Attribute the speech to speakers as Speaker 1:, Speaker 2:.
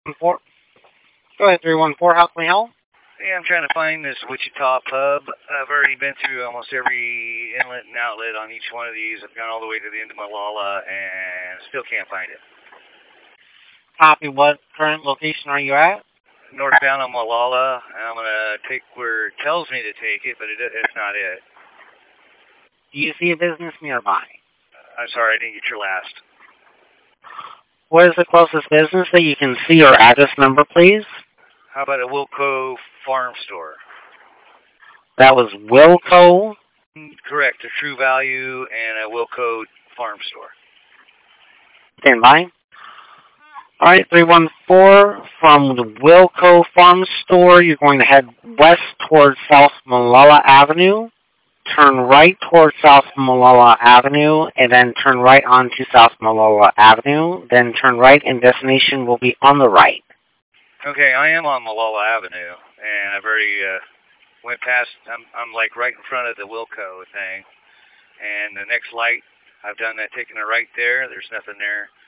Speaker 1: 314. Go ahead, 314. How can we help?
Speaker 2: Yeah, I'm trying to find this Wichita pub. I've already been through almost every inlet and outlet on each one of these. I've gone all the way to the end of Malala and still can't find it.
Speaker 1: Copy. What current location are you at?
Speaker 2: Northbound on Malala. I'm going to take where it tells me to take it, but it's not it.
Speaker 1: Do you see a business nearby?
Speaker 2: I'm sorry, I didn't get your last.
Speaker 1: What is the closest business that you can see or address number, please?
Speaker 2: How about a Wilco Farm Store?
Speaker 1: That was Wilco?
Speaker 2: Correct, a True Value and a Wilco Farm Store.
Speaker 1: Stand by. All right, 314 from the Wilco Farm Store. You're going to head west towards South Malala Avenue. Turn right towards South Malala Avenue, and then turn right onto South Malala Avenue. Then turn right, and destination will be on the right.
Speaker 2: Okay, I am on Malala Avenue, and I've already went past. I'm like right in front of the Wilco thing, and the next light, I've done that, taking a right there. There's nothing there.